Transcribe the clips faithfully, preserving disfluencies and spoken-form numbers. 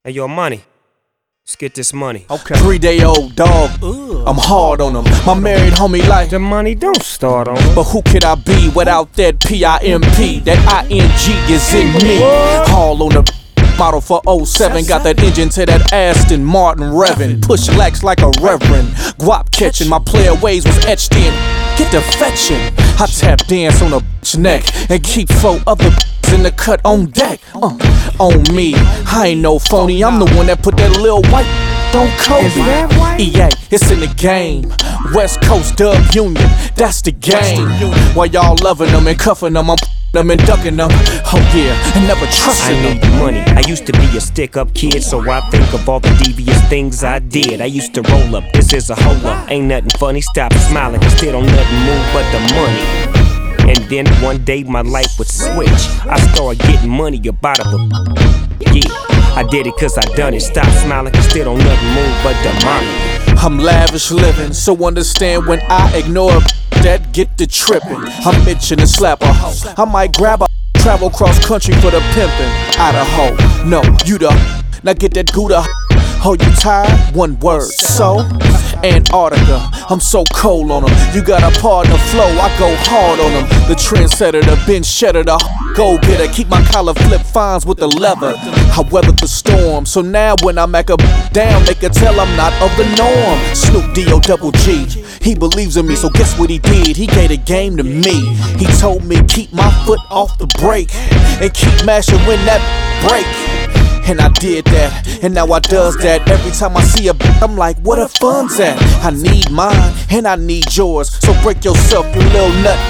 Hey, yo, money. Let's get this money. Okay. Three-day-old dog. Ugh. I'm hard on him. My married homie like the money don't start on him. But who could I be without that P I M P? That I N G is in me. Haul on the model for oh seven. Got that engine to that Aston Martin revving. Push lax like a reverend. Guap catching. My player ways was etched in. Get the fetching. I tap dance on a bitch neck and keep four other in the cut on deck. Uh, on me, I ain't no phony. I'm the one that put that little white on Kobe. E A, it's in the game. West Coast Dub Union, that's the game. While y'all loving them and cuffing them, I'm them and ducking them. Oh yeah, and never trusting I them. need money. I used to be a stick-up kid, so I think of all the devious things I did. I used to roll up, this is a hold up. Ain't nothing funny, stop smiling, cause still don't nothing move but the money. And then one day my life would switch. I started getting money about a yeah. I did it cause I done it. Stop smiling cause still don't nothing move but the money. I'm lavish living, so understand when I ignore that get the tripping. I'm itching to slap a hoe. I might grab a travel cross country for the pimpin'. Idaho, no, you the now get that Gouda. Oh, you tired? One word. So, Antarctica, I'm so cold on them. You got a partner flow, I go hard on them. The trendsetter, the bench shedder, the go-getter. Keep my collar flip fines with the leather. I weathered the storm, so now when I make a down, they can tell I'm not of the norm. Snoop D O double G, he believes in me, so guess what he did? He gave the game to me. He told me keep my foot off the brake and keep mashing when that break. And I did that, and now I does that. Every time I see a b***, I'm like, where the fun's at? I need mine, and I need yours. So break yourself, you little nut.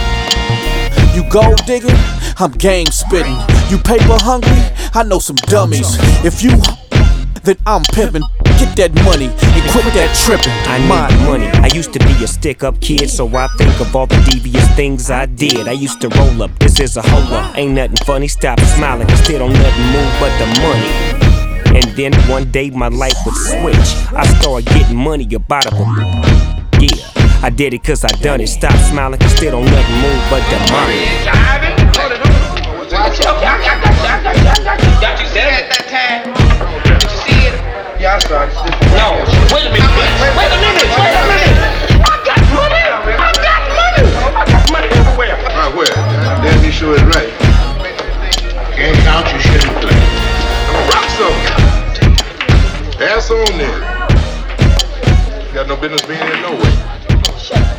You gold digging, I'm game spitting. You paper hungry, I know some dummies. If you then I'm pimping. Get that money and quit that tripping. I need money. I used to be a stick-up kid, so I think of all the devious things I did. I used to roll up, this is a hold up. Ain't nothing funny, stop smiling, cause still don't nothing move but the money. And then one day my life would switch. I started getting money about a yeah. I did it cause I done it. Stop smiling, cause still don't nothing move but the money. Got you said at that time. Did you see it? Yeah, I saw it. No, wait a minute, bitch. Wait a minute, wait a minute. I got money. I got money. I got money everywhere. Right where? Damn, you sure it's right. Can't count, you shouldn't play. I'm a rock some. Ass on there. You got no business being here no way.